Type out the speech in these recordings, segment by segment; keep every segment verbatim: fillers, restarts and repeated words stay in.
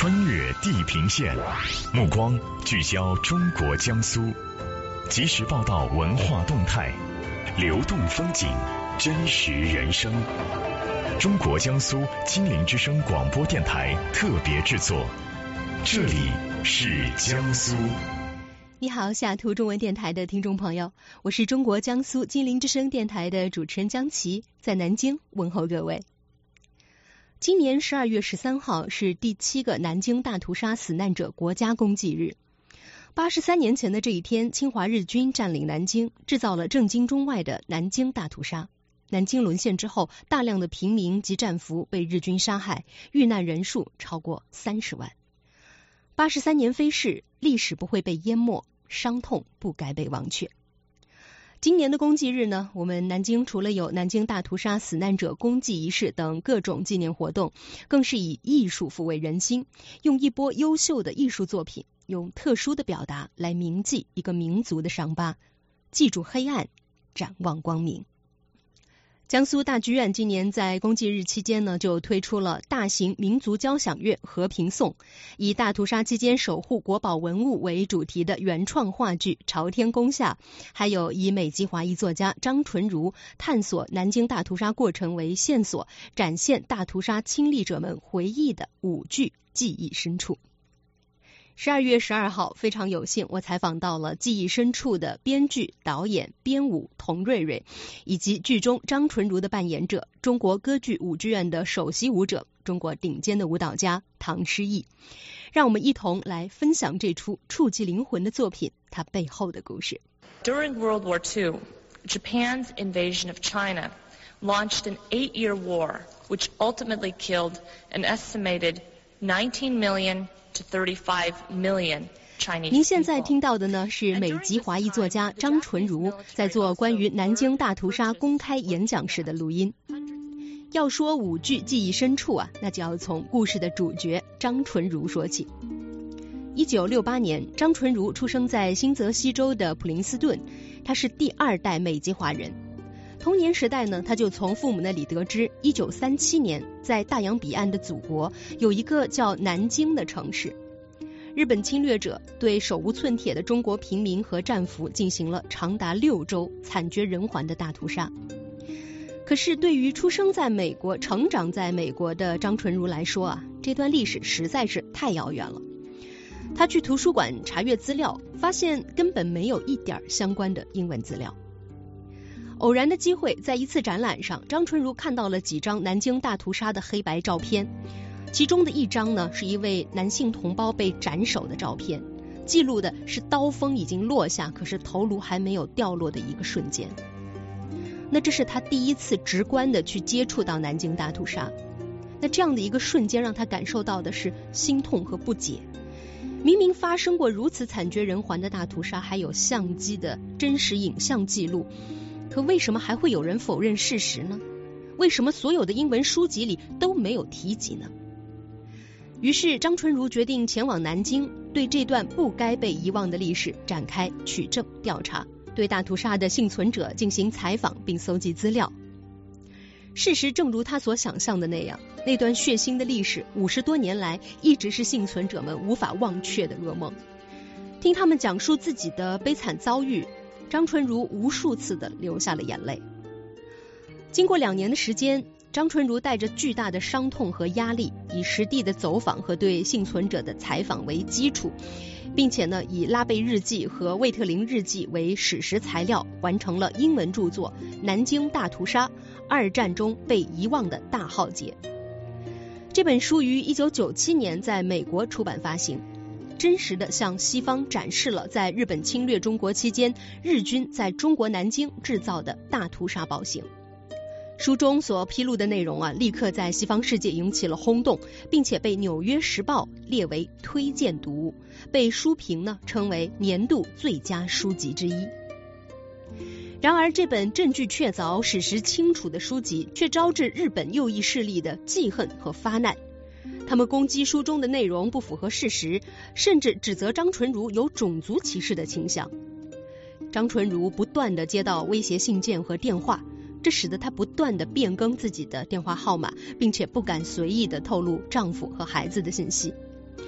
穿越地平线，目光聚焦中国江苏，及时报道文化动态，流动风景，真实人生。中国江苏金陵之声广播电台特别制作，这里是江苏。 你好，下图中文电台的听众朋友，我是中国江苏金陵之声电台的主持人江琪，在南京问候各位。今年十二月十三号是第七个南京大屠杀死难者国家公祭日。八十三年前的这一天，侵华日军占领南京，制造了震惊中外的南京大屠杀。南京沦陷之后，大量的平民及战俘被日军杀害，遇难人数超过三十万。八十三年飞逝，历史不会被淹没，伤痛不该被忘却。今年的公祭日呢，我们南京除了有南京大屠杀死难者公祭仪式等各种纪念活动，更是以艺术抚慰人心，用一波优秀的艺术作品，用特殊的表达来铭记一个民族的伤疤，记住黑暗，展望光明。江苏大剧院今年在公祭日期间呢，就推出了大型民族交响乐《和平颂》，以大屠杀期间守护国宝文物为主题的原创话剧《朝天宫下》，还有以美籍华裔作家张纯如探索南京大屠杀过程为线索，展现大屠杀亲历者们回忆的舞剧《记忆深处》。十二月十二号，非常有幸，我采访到了《记忆深处》的编剧、导演、编舞童瑞瑞，以及剧中张纯如的扮演者，中国歌剧舞剧院的首席舞者，中国顶尖的舞蹈家唐诗逸。让我们一同来分享这出触及灵魂的作品，它背后的故事。 During World War Two, Japan's invasion of China launched an eight-year war, which ultimately killed an estimated nineteen million to thirty-five million Chinese people. 您现在听到的呢，是美籍华裔作家张纯如在做关于南京大屠杀公开演讲时的录音。要说舞剧记忆深处啊，那就要从故事的主角张纯如说起。一九六八年，张纯如出生在新泽西州的普林斯顿，他是第二代美籍华人。童年时代呢，他就从父母那里得知，一九三七年在大洋彼岸的祖国有一个叫南京的城市，日本侵略者对手无寸铁的中国平民和战俘进行了长达六周惨绝人寰的大屠杀。可是对于出生在美国、成长在美国的张纯如来说啊，这段历史实在是太遥远了。他去图书馆查阅资料，发现根本没有一点相关的英文资料。偶然的机会，在一次展览上，张纯如看到了几张南京大屠杀的黑白照片，其中的一张呢，是一位男性同胞被斩首的照片，记录的是刀锋已经落下，可是头颅还没有掉落的一个瞬间。那这是他第一次直观的去接触到南京大屠杀，那这样的一个瞬间让他感受到的是心痛和不解。明明发生过如此惨绝人寰的大屠杀，还有相机的真实影像记录，可为什么还会有人否认事实呢？为什么所有的英文书籍里都没有提及呢？于是张纯如决定前往南京，对这段不该被遗忘的历史展开取证调查，对大屠杀的幸存者进行采访并搜集资料。事实正如他所想象的那样，那段血腥的历史五十多年来一直是幸存者们无法忘却的噩梦。听他们讲述自己的悲惨遭遇，张纯如无数次的流下了眼泪。经过两年的时间，张纯如带着巨大的伤痛和压力，以实地的走访和对幸存者的采访为基础，并且呢，以拉贝日记和魏特林日记为史实材料，完成了英文著作《南京大屠杀：二战中被遗忘的大浩劫》。这本书于一九九七年在美国出版发行，真实的向西方展示了在日本侵略中国期间，日军在中国南京制造的大屠杀暴行。书中所披露的内容啊，立刻在西方世界引起了轰动，并且被《纽约时报》列为推荐读物，被书评呢称为年度最佳书籍之一。然而，这本证据确凿、史实清楚的书籍，却招致日本右翼势力的记恨和发难。他们攻击书中的内容不符合事实，甚至指责张纯如有种族歧视的倾向。张纯如不断地接到威胁信件和电话，这使得她不断地变更自己的电话号码，并且不敢随意地透露丈夫和孩子的信息。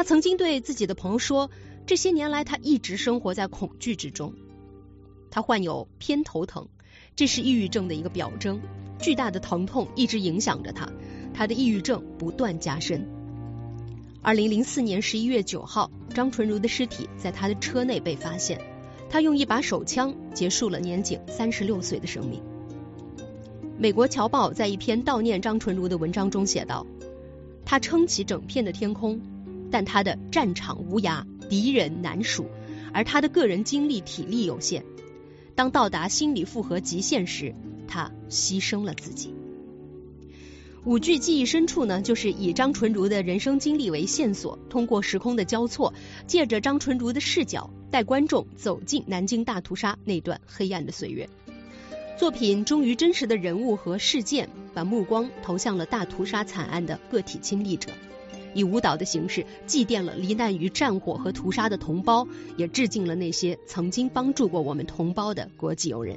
他曾经对自己的朋友说，这些年来他一直生活在恐惧之中。他患有偏头疼，这是抑郁症的一个表征，巨大的疼痛一直影响着他，他的抑郁症不断加深。二零零四年十一月九号，张纯如的尸体在他的车内被发现，他用一把手枪结束了年仅三十六岁的生命。美国侨报在一篇悼念张纯如的文章中写道，他撑起整片的天空，但他的战场无涯，敌人难数，而他的个人精力体力有限，当到达心理负荷极限时，他牺牲了自己。舞剧记忆深处呢，就是以张纯如的人生经历为线索，通过时空的交错，借着张纯如的视角，带观众走进南京大屠杀那段黑暗的岁月。作品忠于真实的人物和事件，把目光投向了大屠杀惨案的个体亲历者，以舞蹈的形式祭奠了罹难于战火和屠杀的同胞，也致敬了那些曾经帮助过我们同胞的国际友人。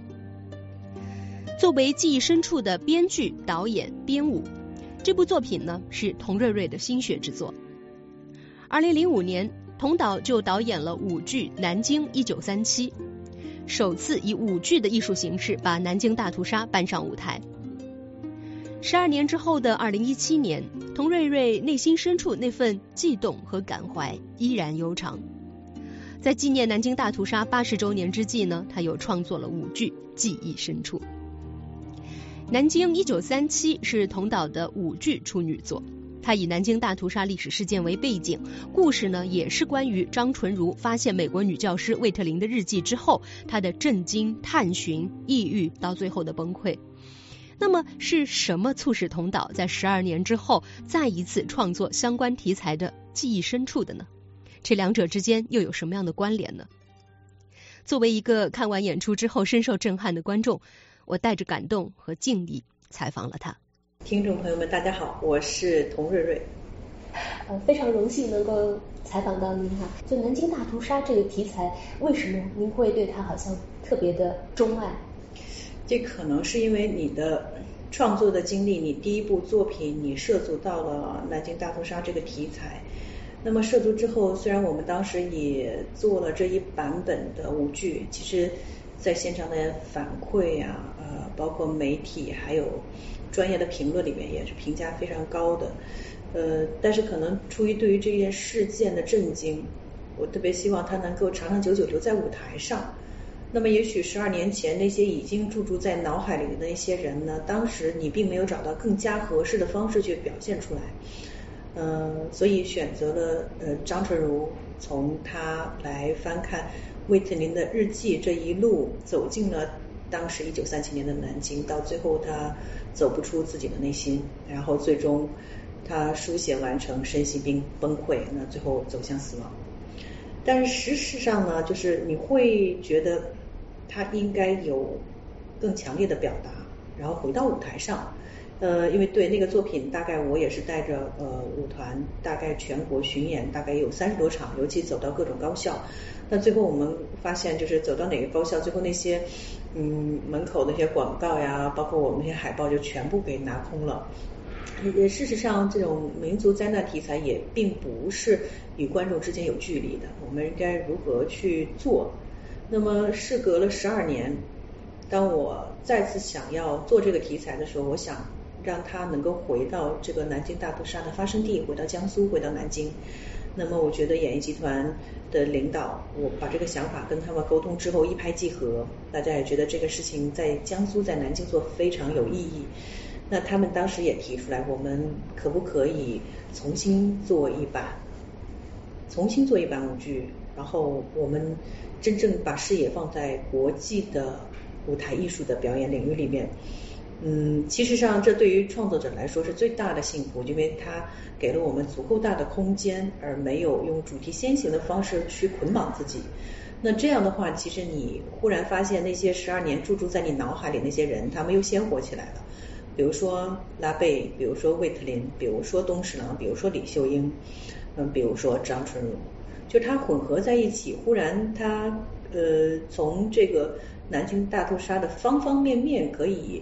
作为记忆深处的编剧、导演、编舞，这部作品呢是童瑞瑞的心血之作。二零零五年，童导就导演了舞剧《南京一九三七》，首次以舞剧的艺术形式把南京大屠杀搬上舞台。十二年之后的二零一七年，童瑞瑞内心深处那份悸动和感怀依然悠长。在纪念南京大屠杀八十周年之际呢，他又创作了舞剧《记忆深处》。南京一九三七是童导的舞剧处女作，他以南京大屠杀历史事件为背景，故事呢也是关于张纯如发现美国女教师魏特琳的日记之后，她的震惊、探寻、抑郁，到最后的崩溃。那么是什么促使童导在十二年之后再一次创作相关题材的记忆深处的呢？这两者之间又有什么样的关联呢？作为一个看完演出之后深受震撼的观众，我带着感动和敬意采访了他。 听众朋友们大家好，我是童瑞瑞。 呃，非常荣幸能够采访到您哈。就南京大屠杀这个题材，为什么您会对它好像特别的钟爱？ 这可能是因为你的创作的经历，你第一部作品你涉足到了南京大屠杀这个题材。那么涉足之后，虽然我们当时也做了这一版本的舞剧，其实在现场的反馈啊，呃，包括媒体还有专业的评论里面也是评价非常高的。呃，但是可能出于对于这件事件的震惊，我特别希望它能够长长久久留在舞台上。那么也许十二年前那些已经驻驻在脑海里的那些人呢，当时你并没有找到更加合适的方式去表现出来。呃，所以选择了呃张纯如，从他来翻看魏特琳的日记这一路走进了当时一九三七年的南京，到最后他走不出自己的内心，然后最终他书写完成，身心病崩溃，那最后走向死亡。但是事实上呢，就是你会觉得他应该有更强烈的表达，然后回到舞台上。呃，因为对那个作品，大概我也是带着呃舞团，大概全国巡演，大概有三十多场，尤其走到各种高校。那最后我们发现，就是走到哪个高校，最后那些嗯门口那些广告呀，包括我们那些海报，就全部给拿空了。也事实上，这种民族灾难题材也并不是与观众之间有距离的，我们应该如何去做？那么事隔了十二年，当我再次想要做这个题材的时候，我想让它能够回到这个南京大屠杀的发生地，回到江苏，回到南京。那么我觉得演艺集团的领导，我把这个想法跟他们沟通之后一拍即合，大家也觉得这个事情在江苏在南京做非常有意义。那他们当时也提出来，我们可不可以重新做一版重新做一版舞剧，然后我们真正把视野放在国际的舞台艺术的表演领域里面。嗯，其实上这对于创作者来说是最大的幸福，因为它给了我们足够大的空间，而没有用主题先行的方式去捆绑自己。那这样的话，其实你忽然发现那些十二年驻驻在你脑海里那些人，他们又鲜活起来了。比如说拉贝，比如说魏特琳，比如说东史郎，比如说李秀英，嗯，比如说张纯如，就它混合在一起，忽然它呃从这个南京大屠杀的方方面面可以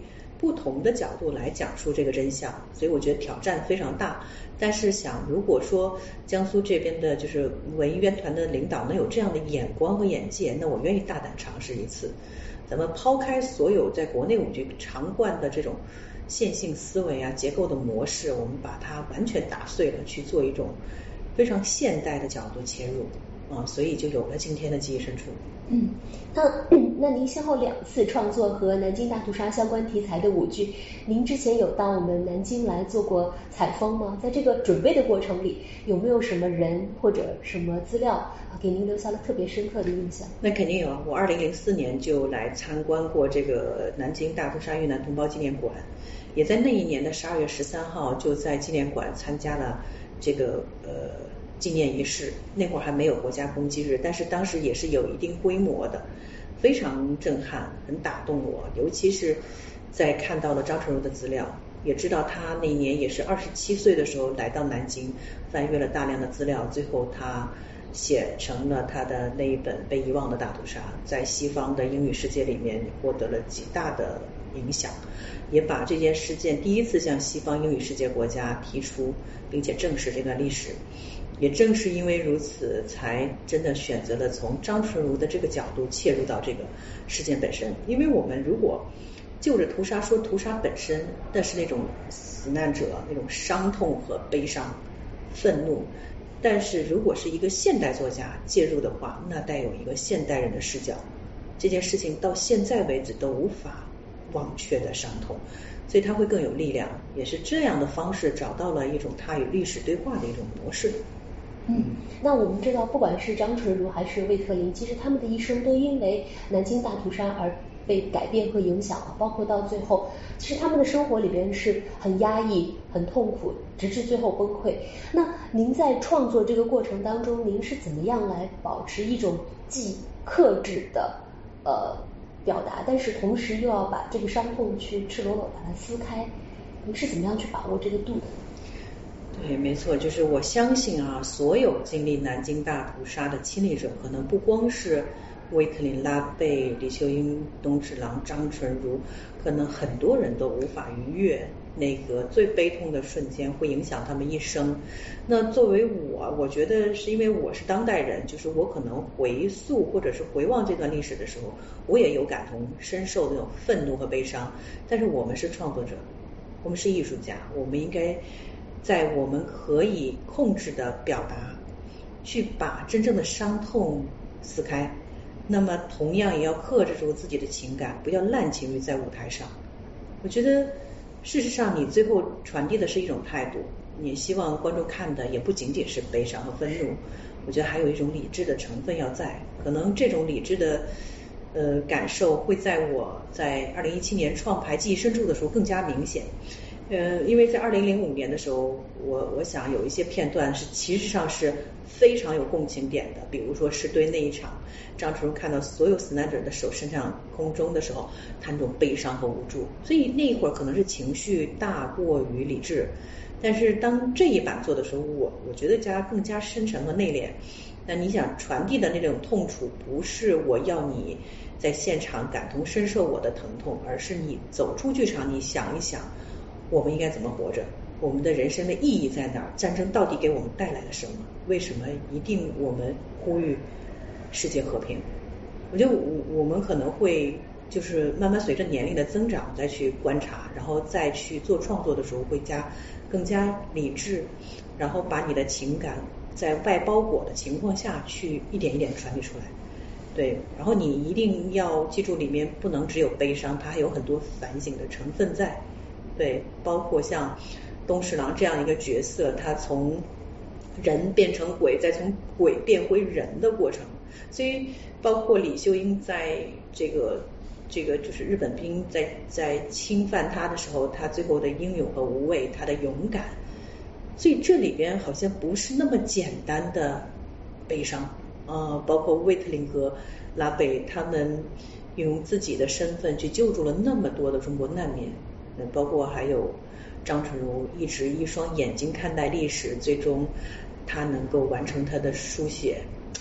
不同的角度来讲述这个真相，所以我觉得挑战非常大。但是想如果说江苏这边的就是文艺院团的领导能有这样的眼光和眼界，那我愿意大胆尝试一次。咱们抛开所有在国内舞剧常惯的这种线性思维啊结构的模式，我们把它完全打碎了，去做一种非常现代的角度切入啊，所以就有了今天的记忆深处。 嗯，那那您先后两次创作和南京大屠杀相关题材的舞剧，您之前有到我们南京来做过采风吗？在这个准备的过程里，有没有什么人或者什么资料给您留下了特别深刻的印象？ 那肯定有啊，我二零零四年就来参观过这个南京大屠杀遇难同胞纪念馆，也在那一年的十二月十三号就在纪念馆参加了这个呃纪念仪式。那会儿还没有国家公祭日，但是当时也是有一定规模的，非常震撼，很打动我。尤其是在看到了张纯如的资料，也知道他那一年也是二十七岁的时候来到南京，翻阅了大量的资料，最后他写成了他的那一本《被遗忘的大屠杀》，在西方的英语世界里面获得了极大的影响，也把这件事件第一次向西方英语世界国家提出并且正视这段历史。也正是因为如此，才真的选择了从张纯如的这个角度切入到这个事件本身。因为我们如果就着屠杀说屠杀本身，那是那种死难者那种伤痛和悲伤、愤怒。但是如果是一个现代作家介入的话，那带有一个现代人的视角，这件事情到现在为止都无法忘却的伤痛，所以他会更有力量。也是这样的方式找到了一种他与历史对话的一种模式。 嗯，那我们知道，不管是张纯如还是魏特林，其实他们的一生都因为南京大屠杀而被改变和影响了，包括到最后，其实他们的生活里边是很压抑、很痛苦，直至最后崩溃。那您在创作这个过程当中，您是怎么样来保持一种既克制的呃表达，但是同时又要把这个伤痛去赤裸裸把它撕开？您是怎么样去把握这个度的？ 对，没错，就是我相信啊，所有经历南京大屠杀的亲历者，可能不光是威特林、拉贝、李秀英、东治郎、张纯如，可能很多人都无法逾越那个最悲痛的瞬间，会影响他们一生。那作为我，我觉得是因为我是当代人，就是我可能回溯或者是回望这段历史的时候，我也有感同身受的那种愤怒和悲伤。但是我们是创作者，我们是艺术家，我们应该在我们可以控制的表达，去把真正的伤痛撕开。那么同样也要克制住自己的情感，不要滥情于在舞台上。我觉得事实上你最后传递的是一种态度，你希望观众看的也不仅仅是悲伤和愤怒，我觉得还有一种理智的成分要在。可能这种理智的呃感受会在我在二零一七年创排记忆深处的时候更加明显。呃，因为在二零零五年的时候，我我想有一些片段是其实上是非常有共情点的，比如说是对那一场张纯如看到所有死难者的手伸向空中的时候，他那种悲伤和无助，所以那一会儿可能是情绪大过于理智。但是当这一版做的时候，我我觉得加更加深沉和内敛。那你想传递的那种痛楚，不是我要你在现场感同身受我的疼痛，而是你走出剧场，你想一想我们应该怎么活着，我们的人生的意义在哪儿？战争到底给我们带来了什么？为什么一定我们呼吁世界和平？我觉得我我们可能会就是慢慢随着年龄的增长再去观察，然后再去做创作的时候会加更加理智，然后把你的情感在外包裹的情况下去一点一点传递出来。对，然后你一定要记住里面不能只有悲伤，它还有很多反省的成分在。对，包括像东侍郎这样一个角色，他从人变成鬼，再从鬼变回人的过程。所以包括李秀英在这个这个就是日本兵在在侵犯他的时候，他最后的英勇和无畏，他的勇敢。所以这里边好像不是那么简单的悲伤。呃，包括威特林和拉贝，他们用自己的身份去救助了那么多的中国难民。包括还有张纯如一直一双眼睛看待历史，最终他能够完成他的书写。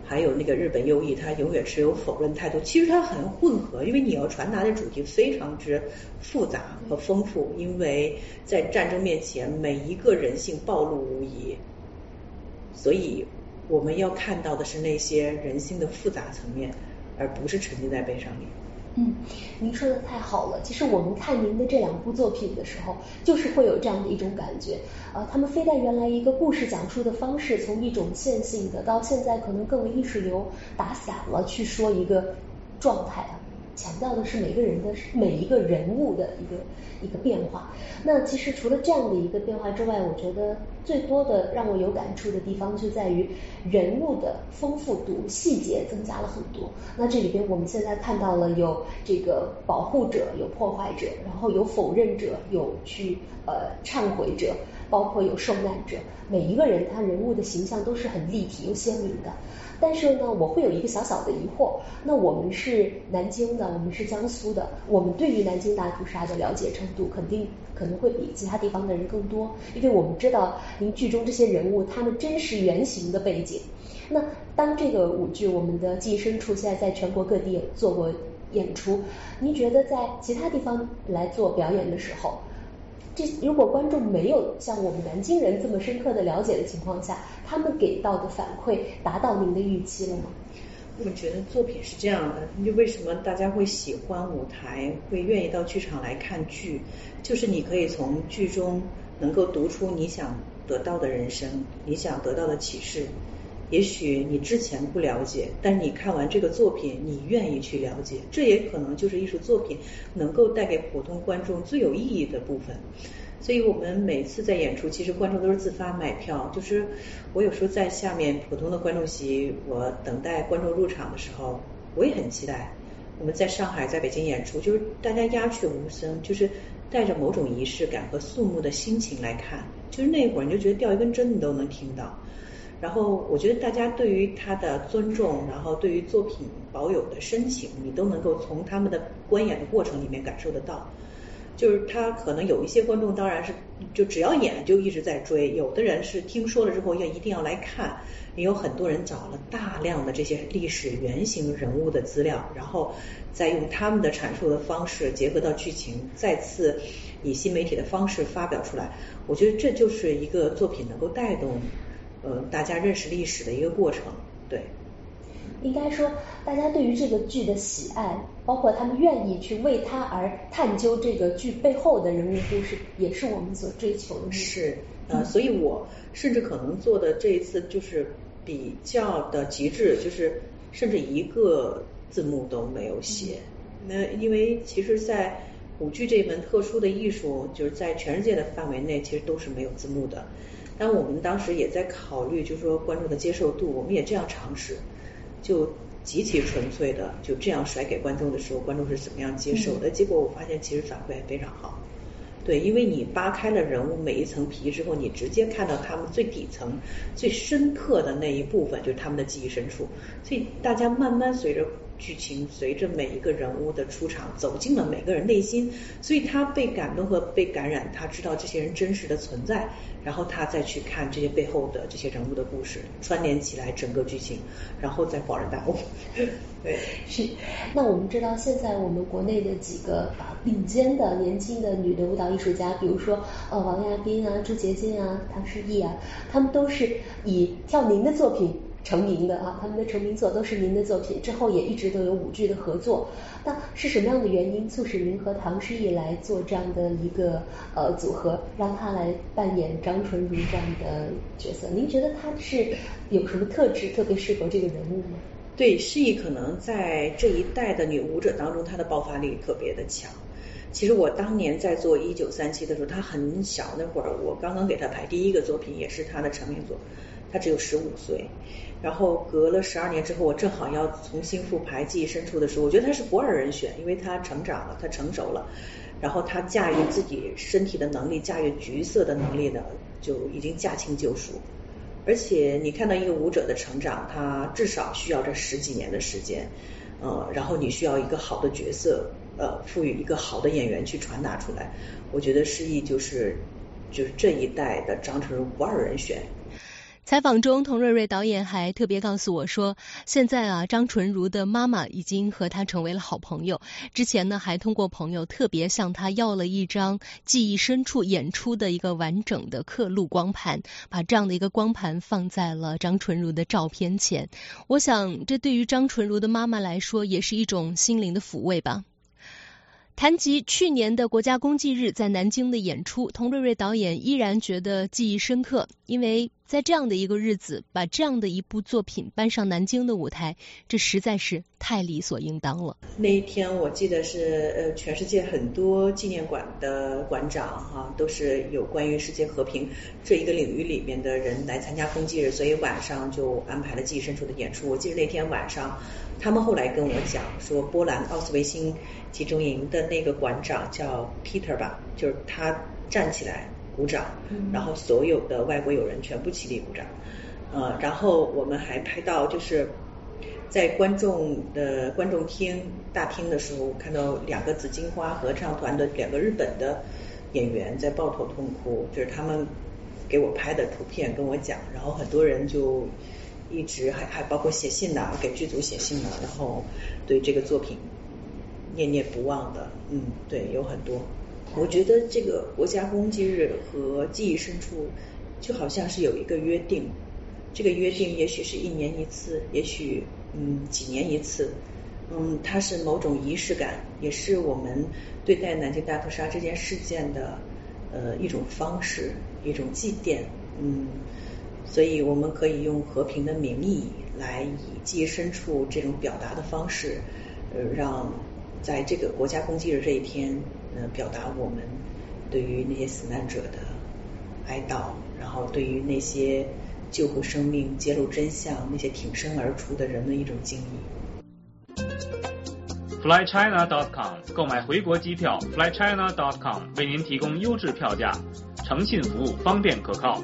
还有那个日本优艺，他永远持有否认态度。其实它很混合，因为你要传达的主题非常之复杂和丰富，因为在战争面前，每一个人性暴露无遗，所以我们要看到的是那些人性的复杂层面，而不是沉浸在悲伤里。 嗯，您说的太好了。其实我们看您的这两部作品的时候，就是会有这样的一种感觉。呃，他们非但原来一个故事讲述的方式，从一种线性的，到现在可能更为意识流打散了去说一个状态啊，强调的是每个人的每一个人物的一个一个变化。那其实除了这样的一个变化之外，我觉得最多的让我有感触的地方就在于人物的丰富度，细节增加了很多。那这里边我们现在看到了有这个保护者，有破坏者，然后有否认者，有去呃忏悔者，包括有受难者，每一个人他人物的形象都是很立体又鲜明的。但是呢，我会有一个小小的疑惑，那我们是南京的，我们是江苏的，我们对于南京大屠杀的了解程度肯定可能会比其他地方的人更多，因为我们知道您剧中这些人物他们真实原型的背景。那当这个舞剧我们的记忆深处现在在全国各地也做过演出，您觉得在其他地方来做表演的时候，这如果观众没有像我们南京人这么深刻的了解的情况下，他们给到的反馈达到您的预期了吗？ 我觉得作品是这样的，就为什么大家会喜欢舞台，会愿意到剧场来看剧，就是你可以从剧中能够读出你想得到的人生，你想得到的启示。也许你之前不了解，但是你看完这个作品，你愿意去了解，这也可能就是艺术作品能够带给普通观众最有意义的部分。所以我们每次在演出，其实观众都是自发买票，就是我有时候在下面普通的观众席，我等待观众入场的时候，我也很期待。我们在上海在北京演出，就是大家鸦雀无声，就是带着某种仪式感和肃穆的心情来看，就是那会儿你就觉得掉一根针你都能听到。然后我觉得大家对于他的尊重，然后对于作品保有的深情，你都能够从他们的观演的过程里面感受得到。就是他可能有一些观众当然是就只要演就一直在追，有的人是听说了之后要一定要来看，也有很多人找了大量的这些历史原型人物的资料，然后再用他们的阐述的方式结合到剧情，再次以新媒体的方式发表出来。我觉得这就是一个作品能够带动呃大家认识历史的一个过程。对， 应该说大家对于这个剧的喜爱，包括他们愿意去为它而探究这个剧背后的人物故事，也是我们所追求的目的。 是呃，所以我甚至可能做的这一次就是比较的极致，就是甚至一个字幕都没有写。那因为其实在舞剧这门特殊的艺术，就是在全世界的范围内其实都是没有字幕的。但我们当时也在考虑，就是说观众的接受度，我们也这样尝试，就极其纯粹的就这样甩给观众的时候，观众是怎么样接受的？结果我发现其实反馈还非常好。对，因为你扒开了人物每一层皮之后，你直接看到他们最底层、最深刻的那一部分，就是他们的记忆深处。所以大家慢慢随着剧情，随着每一个人物的出场，走进了每个人内心，所以他被感动和被感染，他知道这些人真实的存在，然后他再去看这些背后的这些人物的故事，串联起来整个剧情，然后再恍然大悟。对， 是。那我们知道现在我们国内的几个啊顶尖的年轻的女的舞蹈艺术家，比如说呃王亚斌啊、朱洁晶啊、唐诗逸啊，他们都是以跳您的作品成名的啊，他们的成名作都是您的作品，之后也一直都有舞剧的合作。那是什么样的原因促使您和唐诗逸来做这样的一个呃组合，让他来扮演张纯如这样的角色？您觉得他是有什么特质特别适合这个人物吗？ 对，诗逸可能在这一代的女舞者当中，她的爆发力特别的强。其实我当年在做一九三七的时候，她很小，那会儿我刚刚给她排第一个作品，也是她的成名作，她只有十五岁。然后隔了十二年之后，我正好要重新复排记忆深处的时候，我觉得她是不二人选，因为她成长了，她成熟了，然后她驾驭自己身体的能力，驾驭角色的能力呢，就已经驾轻就熟。而且你看到一个舞者的成长，他至少需要这十几年的时间，呃，然后你需要一个好的角色，呃，赋予一个好的演员去传达出来。我觉得诗逸就是就是这一代的张纯如不二人选。 采访中，童瑞瑞导演还特别告诉我说，现在啊，张纯如的妈妈已经和他成为了好朋友。之前呢，还通过朋友特别向他要了一张记忆深处演出的一个完整的刻录光盘，把这样的一个光盘放在了张纯如的照片前。我想，这对于张纯如的妈妈来说，也是一种心灵的抚慰吧。谈及去年的国家公祭日在南京的演出，童瑞瑞导演依然觉得记忆深刻，因为在这样的一个日子，把这样的一部作品搬上南京的舞台，这实在是太理所应当了。 那一天我记得是呃，全世界很多纪念馆的馆长哈、啊，都是有关于世界和平这一个领域里面的人来参加公祭日，所以晚上就安排了记忆深处的演出。我记得那天晚上，他们后来跟我讲说，波兰奥斯维辛集中营的那个馆长叫 Peter 吧，就是他站起来鼓掌，然后所有的外国友人全部起立鼓掌。呃，然后我们还拍到就是在观众的观众厅大厅的时候，看到两个紫荆花合唱团的两个日本的演员在抱头痛哭，就是他们给我拍的图片跟我讲，然后很多人就一直还还包括写信呐、啊，给剧组写信呐、啊，然后对这个作品念念不忘的，嗯，对，有很多。我觉得这个国家公祭日和记忆深处就好像是有一个约定，这个约定也许是一年一次，也许嗯几年一次，嗯，它是某种仪式感，也是我们对待南京大屠杀这件事件的呃一种方式，一种祭奠，嗯，所以我们可以用和平的名义来以记忆深处这种表达的方式，呃，让在这个国家公祭日这一天，呃，表达我们对于那些死难者的哀悼，然后对于那些救护生命、揭露真相、那些挺身而出的人们一种敬意。 fly china dot com 购买回国机票 fly china dot com 为您提供优质票价，诚信服务，方便可靠。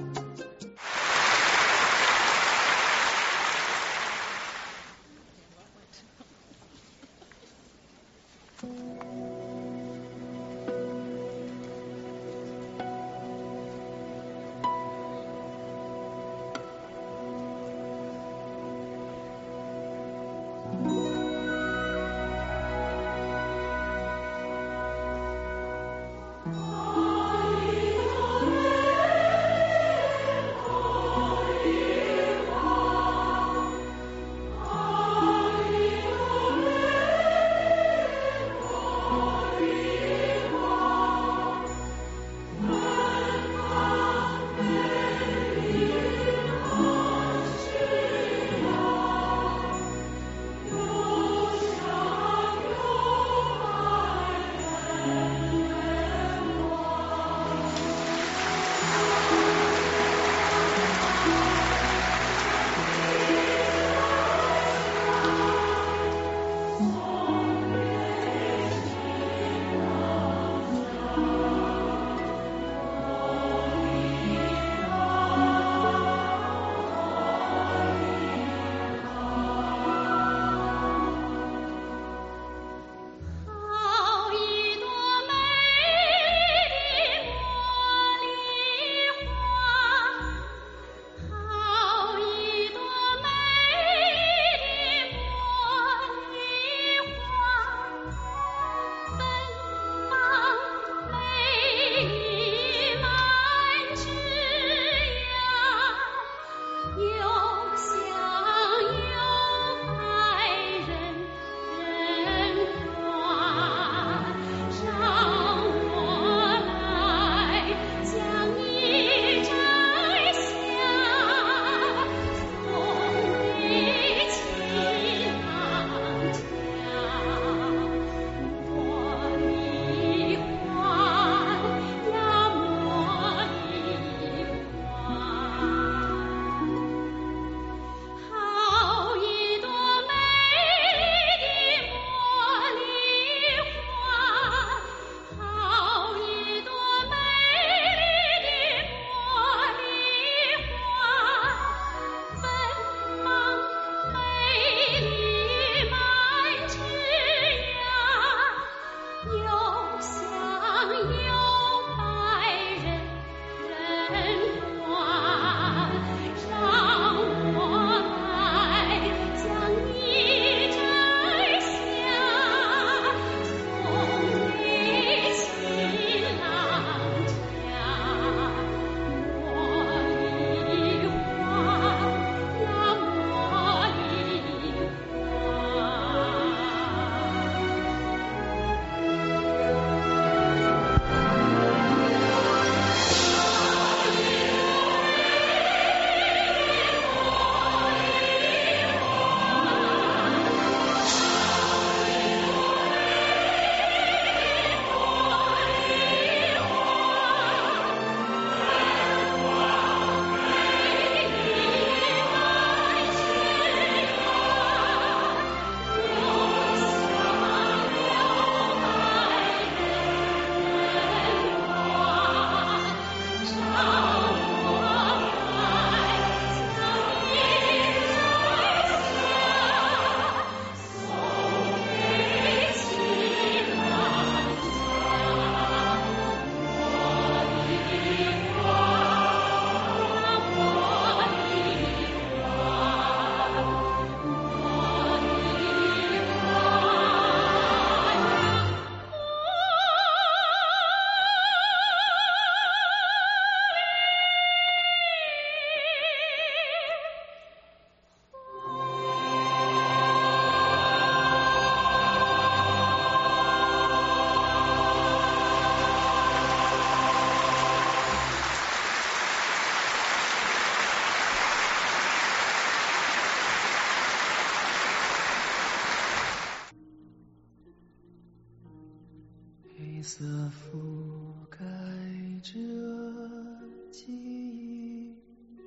色覆盖着记忆，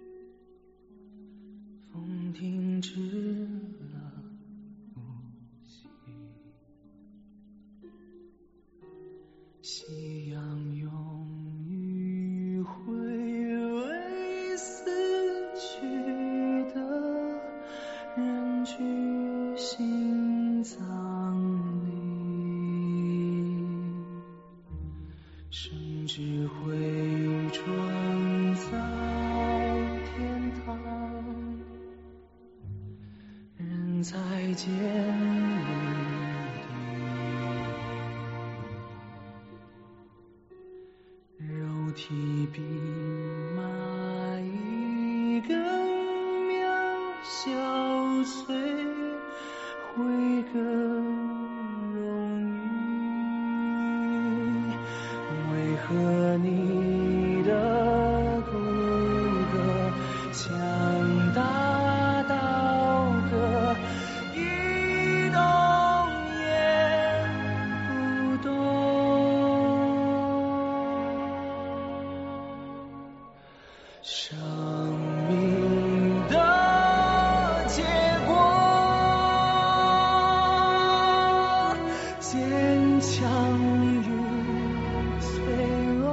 风停止了呼吸，夕阳用余晖为死去的人去心脏里，甚至会创造天堂，人在监狱里，肉体比蚂蚁更渺小碎，会更容易。为何你的骨骼强大到个一动也不动？生命的结果，坚强与脆弱，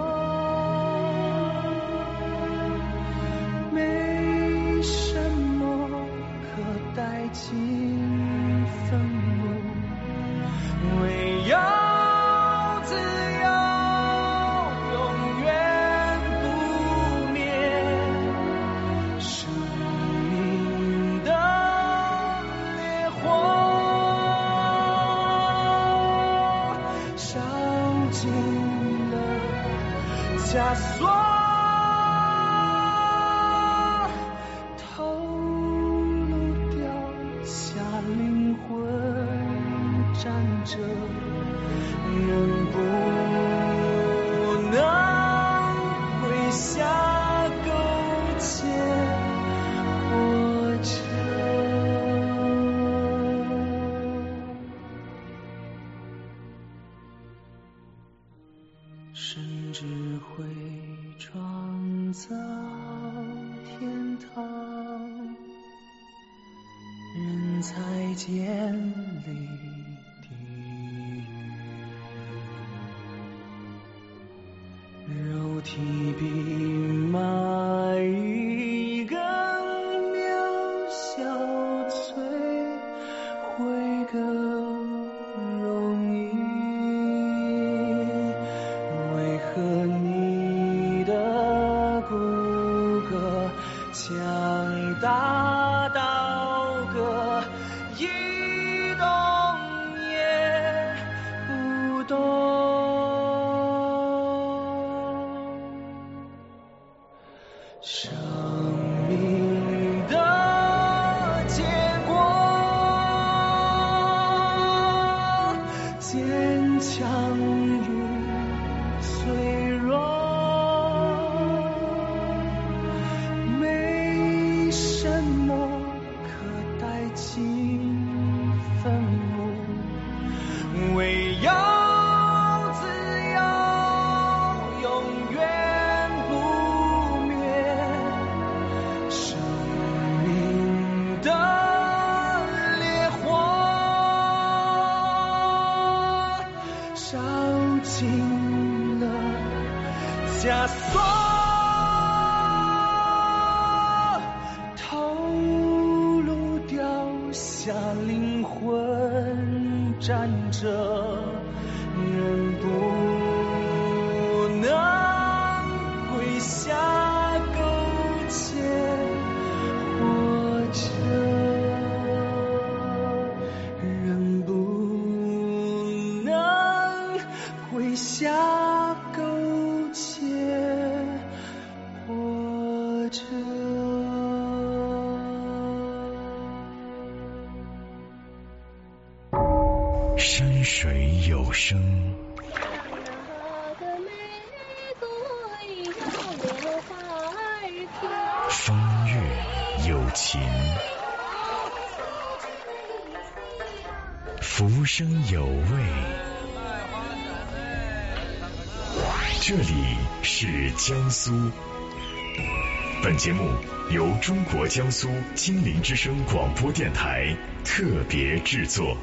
没什么可代替愤怒，唯有自由永远不灭，生命的烈火烧尽了枷锁，透露掉下灵魂站着，人不能跪下苟且活着，甚至会创造天堂，人在监里地狱，肉体比蚂蚁更渺小脆，会更容易。为何你的骨骼强大到个一动也不动？生命的结果，坚强与脆弱，没什么可代替愤怒，唯有自由永远不灭，生命的烈火烧尽了枷锁，透露掉下灵魂站着，人不能跪下苟且活着，人不能跪下苟且活着。 山水有声，风月有情，浮生有味， 这里是江苏。本节目由中国江苏金陵之声广播电台特别制作。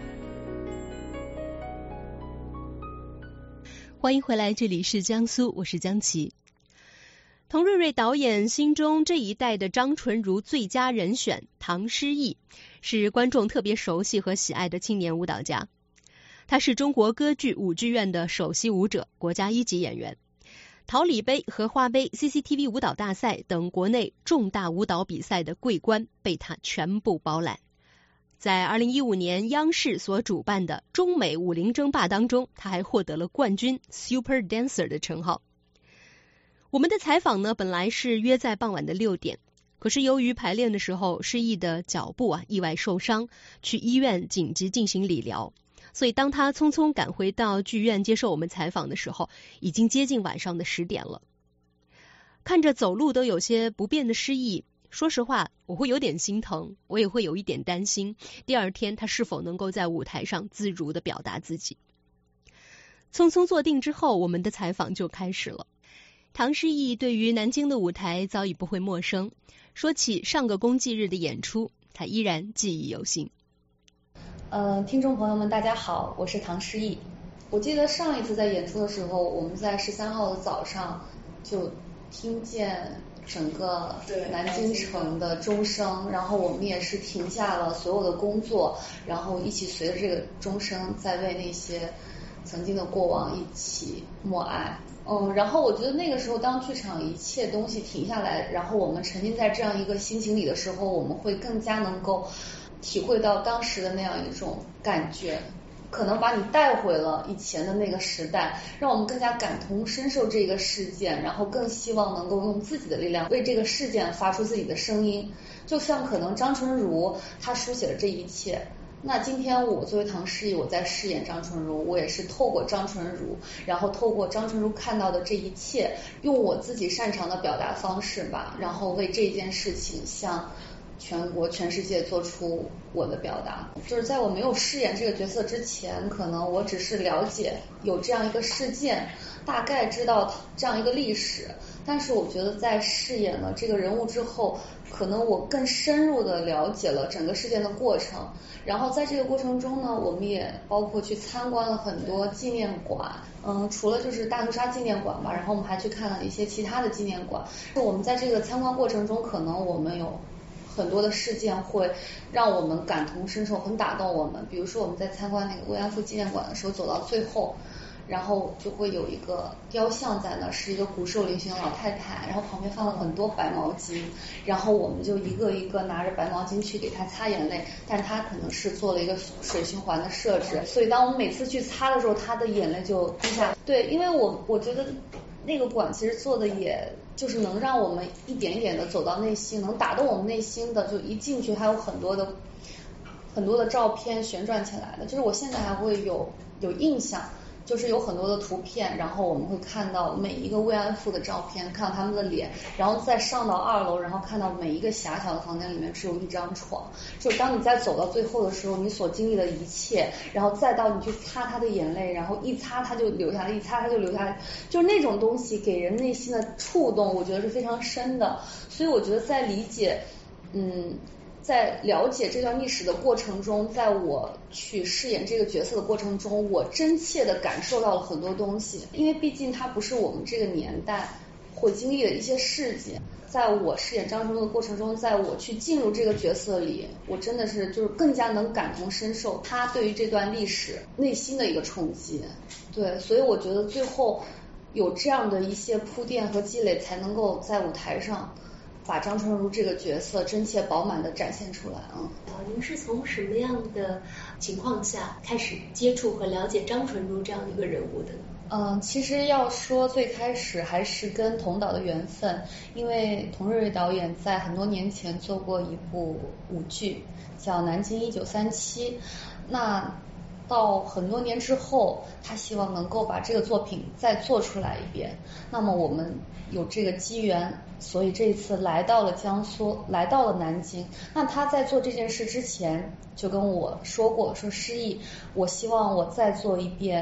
欢迎回来，这里是江苏，我是江琪。童瑞瑞导演心中这一代的张纯如最佳人选唐诗逸，是观众特别熟悉和喜爱的青年舞蹈家。他是中国歌剧舞剧院的首席舞者，国家一级演员。桃李杯、荷花杯、C C T V 舞蹈大赛等国内重大舞蹈比赛的桂冠被他全部包揽。在二零一五年央视所主办的中美武林争霸当中，他还获得了冠军 Super Dancer 的称号。我们的采访呢，本来是约在傍晚的六点，可是由于排练的时候诗逸的脚部啊意外受伤，去医院紧急进行理疗，所以当他匆匆赶回到剧院接受我们采访的时候，已经接近晚上的十点了。看着走路都有些不便的诗逸，说实话我会有点心疼，我也会有一点担心第二天他是否能够在舞台上自如地表达自己。匆匆坐定之后，我们的采访就开始了。唐诗逸对于南京的舞台早已不会陌生，说起上个公祭日的演出，他依然记忆犹新。 呃，听众朋友们大家好，我是唐诗逸。我记得上一次在演出的时候，我们在十三号的早上就听见整个南京城的钟声，然后我们也是停下了所有的工作，然后一起随着这个钟声在为那些曾经的过往一起默哀。嗯，然后我觉得那个时候当剧场一切东西停下来，然后我们沉浸在这样一个心情里的时候，我们会更加能够体会到当时的那样一种感觉，可能把你带回了以前的那个时代，让我们更加感同身受这个事件，然后更希望能够用自己的力量为这个事件发出自己的声音。就像可能张纯如她书写了这一切，那今天我作为唐诗逸，我在饰演张纯如，我也是透过张纯如，然后透过张纯如看到的这一切，用我自己擅长的表达方式吧，然后为这件事情向全国全世界做出我的表达。就是在我没有饰演这个角色之前，可能我只是了解有这样一个事件，大概知道这样一个历史，但是我觉得在饰演了这个人物之后，可能我更深入的了解了整个事件的过程。然后在这个过程中呢，我们也包括去参观了很多纪念馆，嗯，除了就是大屠杀纪念馆吧，然后我们还去看了一些其他的纪念馆。我们在这个参观过程中，可能我们有很多的事件会让我们感同身受，很打动我们。比如说我们在参观那个慰安妇纪念馆的时候，走到最后，然后就会有一个雕像在那，是一个骨瘦嶙峋的老太太，然后旁边放了很多白毛巾，然后我们就一个一个拿着白毛巾去给她擦眼泪，但她可能是做了一个水循环的设置，所以当我们每次去擦的时候，她的眼泪就滴下。对，因为我我觉得那个馆其实做的也就是能让我们一点一点的走到内心，能打动我们内心的，就一进去还有很多的很多的照片旋转起来的，就是我现在还会有有印象，就是有很多的图片，然后我们会看到每一个慰安妇的照片，看到他们的脸，然后再上到二楼，然后看到每一个狭小的房间里面只有一张床，就当你在走到最后的时候，你所经历的一切，然后再到你去擦他的眼泪，然后一擦他就流下来，一擦他就流下来，就是那种东西给人内心的触动，我觉得是非常深的。所以我觉得在理解嗯在了解这段历史的过程中，在我去饰演这个角色的过程中，我真切的感受到了很多东西，因为毕竟它不是我们这个年代会经历的一些事情。在我饰演张纯如的过程中，在我去进入这个角色里，我真的是就是更加能感同身受他对于这段历史内心的一个冲击。对，所以我觉得最后有这样的一些铺垫和积累，才能够在舞台上把张纯如这个角色真切饱满的展现出来啊！ 您是从什么样的情况下开始接触和了解张纯如这样一个人物的呢？ 嗯，其实要说最开始还是跟童导的缘分，因为童瑞瑞导演在很多年前做过一部舞剧叫《南京一九三七》，那到很多年之后，他希望能够把这个作品再做出来一遍。那么我们有这个机缘，所以这一次来到了江苏，来到了南京。那他在做这件事之前就跟我说过，说诗逸，我希望我再做一遍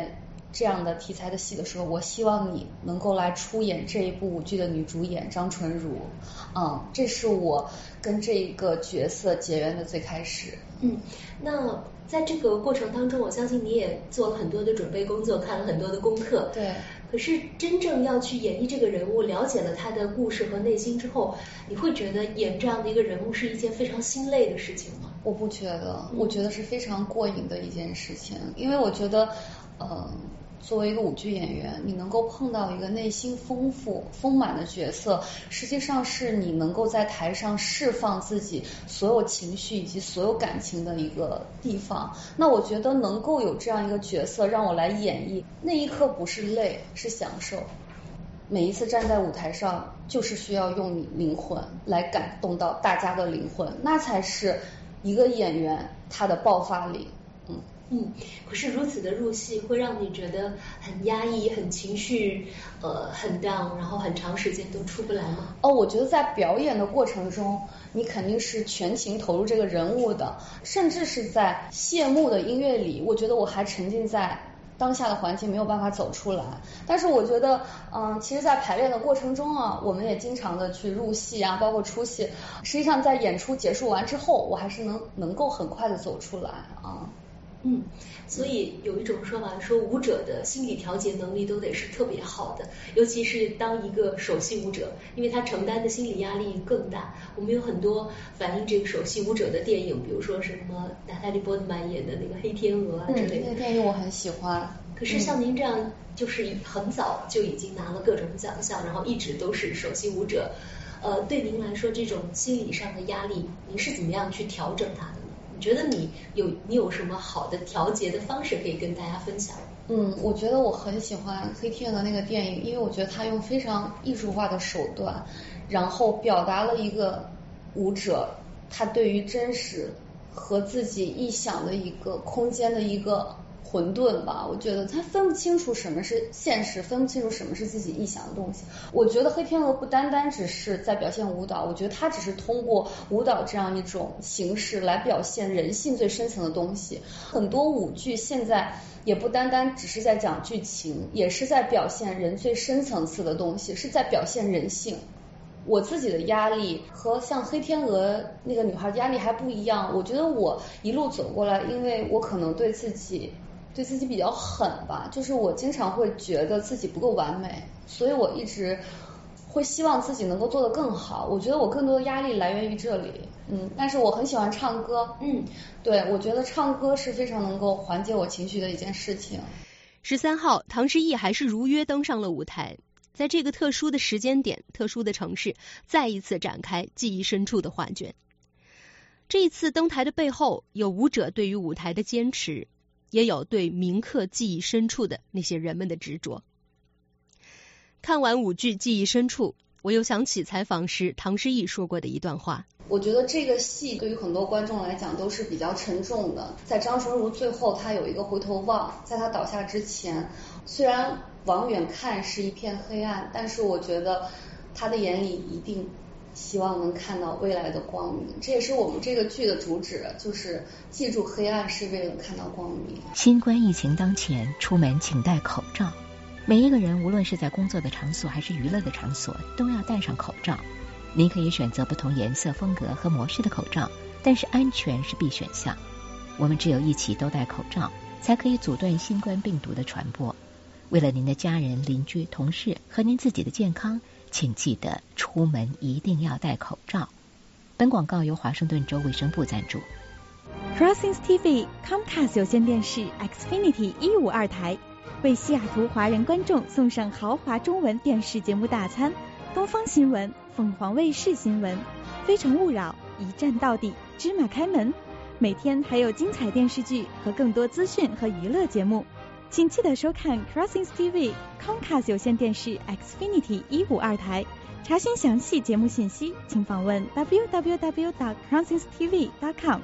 这样的题材的戏的时候，我希望你能够来出演这一部舞剧的女主演张纯如，嗯，这是我跟这个角色结缘的最开始。 嗯，那在这个过程当中，我相信你也做了很多的准备工作，看了很多的功课。 对。 可是真正要去演绎这个人物，了解了他的故事和内心之后，你会觉得演这样的一个人物是一件非常心累的事情吗？ 我不觉得，我觉得是非常过瘾的一件事情，因为我觉得，呃，作为一个舞剧演员，你能够碰到一个内心丰富丰满的角色，实际上是你能够在台上释放自己所有情绪以及所有感情的一个地方。那我觉得能够有这样一个角色让我来演绎，那一刻不是累，是享受。每一次站在舞台上，就是需要用你灵魂来感动到大家的灵魂，那才是一个演员他的爆发力。嗯嗯，可是如此的入戏，会让你觉得很压抑、很情绪呃很 down， 然后很长时间都出不来吗？ 哦，我觉得在表演的过程中，你肯定是全情投入这个人物的，甚至是在谢幕的音乐里，我觉得我还沉浸在当下的环境，没有办法走出来。但是我觉得，嗯，其实，在排练的过程中啊，我们也经常的去入戏啊，包括出戏。实际上，在演出结束完之后，我还是能能够很快的走出来啊。 嗯，所以有一种说法说，舞者的心理调节能力都得是特别好的，尤其是当一个首席舞者，因为他承担的心理压力更大。我们有很多反映这个首席舞者的电影，比如说什么娜塔莉波特曼演的那个黑天鹅啊之类的。 嗯，那个电影我很喜欢。 可是像您这样，就是很早就已经拿了各种奖项，然后一直都是首席舞者，呃，对您来说这种心理上的压力，您是怎么样去调整它的呢？你觉得你有你有什么好的调节的方式可以跟大家分享？ 嗯，我觉得我很喜欢黑天鹅那个电影，因为我觉得他用非常艺术化的手段，然后表达了一个舞者他对于真实和自己臆想的一个空间的一个混沌吧。我觉得他分不清楚什么是现实，分不清楚什么是自己臆想的东西。我觉得黑天鹅不单单只是在表现舞蹈，我觉得他只是通过舞蹈这样一种形式来表现人性最深层的东西。很多舞剧现在也不单单只是在讲剧情，也是在表现人最深层次的东西，是在表现人性。我自己的压力和像黑天鹅那个女孩的压力还不一样。我觉得我一路走过来，因为我可能对自己对自己比较狠吧，就是我经常会觉得自己不够完美，所以我一直会希望自己能够做得更好。我觉得我更多的压力来源于这里。嗯，但是我很喜欢唱歌。嗯，对，我觉得唱歌是非常能够缓解我情绪的一件事情。 十三号，唐诗逸还是如约登上了舞台，在这个特殊的时间点、特殊的城市，再一次展开记忆深处的画卷。这一次登台的背后，有舞者对于舞台的坚持，也有对铭刻记忆深处的那些人们的执着。看完舞剧《记忆深处》，我又想起采访时唐诗逸说过的一段话。 我觉得这个戏对于很多观众来讲都是比较沉重的。在张纯如最后他有一个回头望，在他倒下之前，虽然往远看是一片黑暗，但是我觉得他的眼里一定希望能看到未来的光明。这也是我们这个剧的主旨，就是记住黑暗是为了看到光明。 新冠疫情当前，出门请戴口罩。每一个人无论是在工作的场所还是娱乐的场所，都要戴上口罩。您可以选择不同颜色、风格和模式的口罩，但是安全是必选项。我们只有一起都戴口罩，才可以阻断新冠病毒的传播。为了您的家人、邻居、同事和您自己的健康，请记得出门一定要戴口罩。本广告由华盛顿州卫生部赞助。 Crossings T V Comcast 有线电视 Xfinity 一五二台为西雅图华人观众送上豪华中文电视节目大餐，东方新闻、凤凰卫视新闻、非诚勿扰、一站到底、芝麻开门，每天还有精彩电视剧和更多资讯和娱乐节目。请记得收看 Crossings T V Comcast 有线电视 Xfinity 一五二台。查询详细节目信息，请访问 w w w dot crossings t v dot com。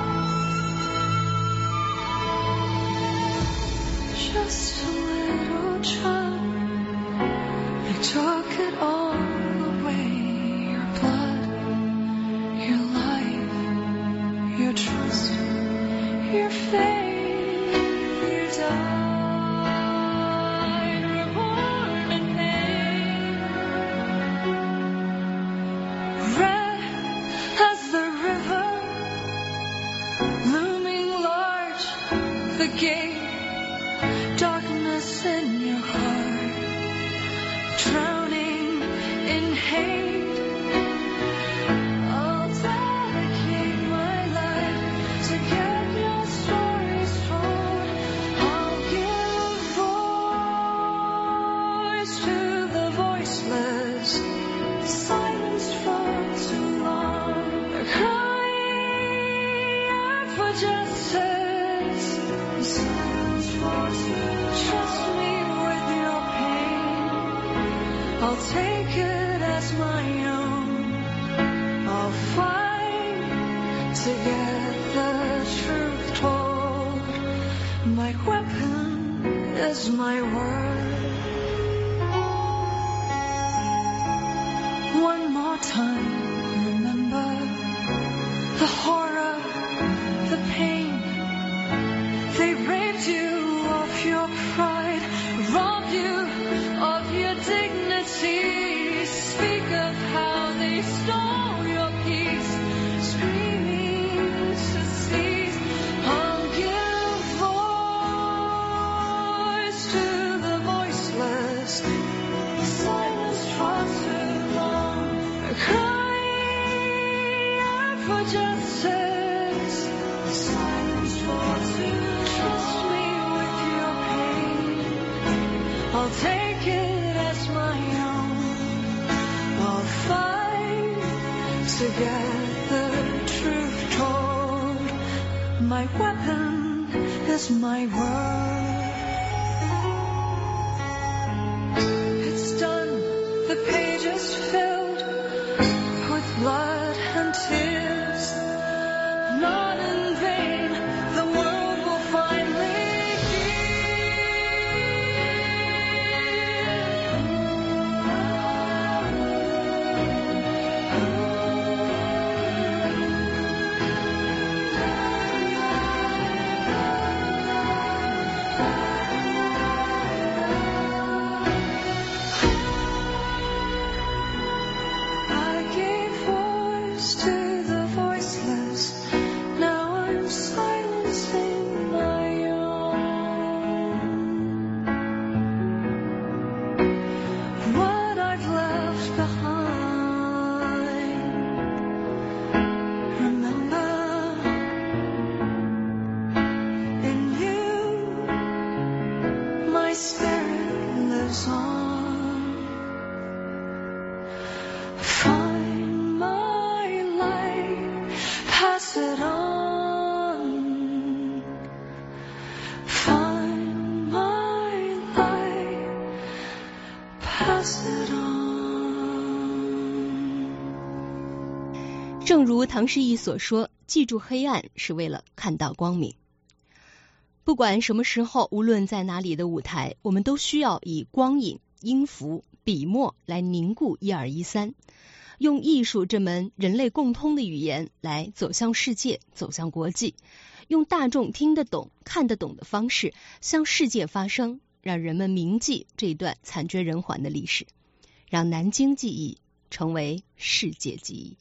Just a little the gate, darkness in your heart, drowning in hate. I'll dedicate my life to get your stories told. I'll give voice to the voiceless, silenced for too long. They're crying out for justice, silenced for too long. Trust me with your pain, I'll take it as my own. I'll fight to get the truth told. My weapon is my word. One more time, remember the horror, the pain. They raped you of your pride, robbed you of your dignity. Speak of how they stole your peace, screaming to cease. I'll give voice to the voiceless, silenced for too long. They're crying out for justice, silenced for too long. Trust me with your pain, I'll take it as my own. I'll fight to get the truth told. My weapon is my word. It's done, the page is filled with blood and tears. Not in vain, the world will finally I gave voice to the voiceless, now I'm silencing my own. What I've left behind, remember, in you my spirit lives on. Find my light, pass it on. Find my light, pass it on. 正如唐诗逸所说，记住黑暗是为了看到光明。不管什么时候，无论在哪里的舞台，我们都需要以光影、音符、笔墨来凝固一二一三，用艺术这门人类共通的语言来走向世界，走向国际，用大众听得懂、看得懂的方式向世界发声，让人们铭记这段惨绝人寰的历史，让南京记忆成为世界记忆。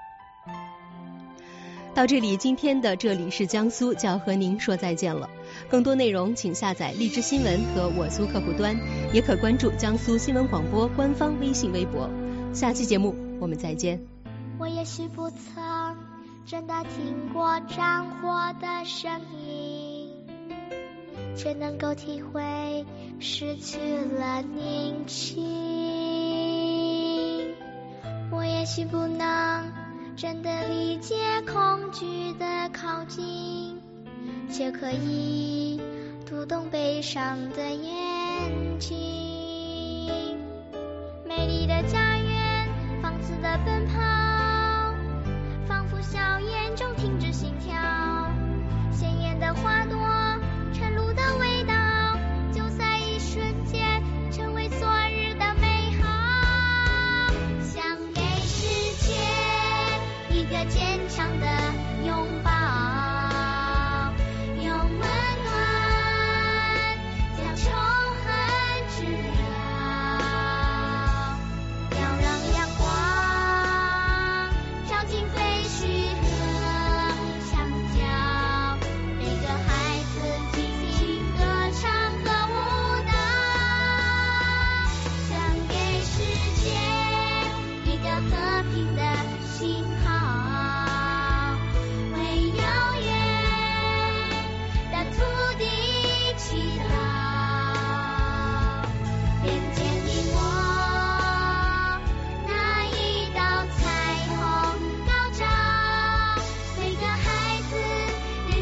到这里，今天的这里是江苏就要和您说再见了。更多内容请下载荔枝新闻和我苏客户端，也可关注江苏新闻广播官方微信微博。下期节目我们再见。 我也许不曾真的听过战火的声音，却能够体会失去了宁静。我也许不能真的理解恐惧的靠近，却可以读懂悲伤的眼睛。美丽的家园，放肆的奔跑，仿佛硝烟中停止心跳。鲜艳的花朵，晨露的味道，就在一瞬间成为昨日的美好。想给世界一个坚强的拥抱，用温暖将仇恨治疗，要让阳光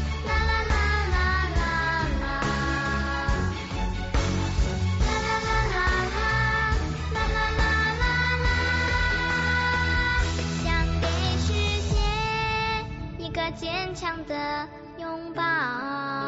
坚强的拥抱。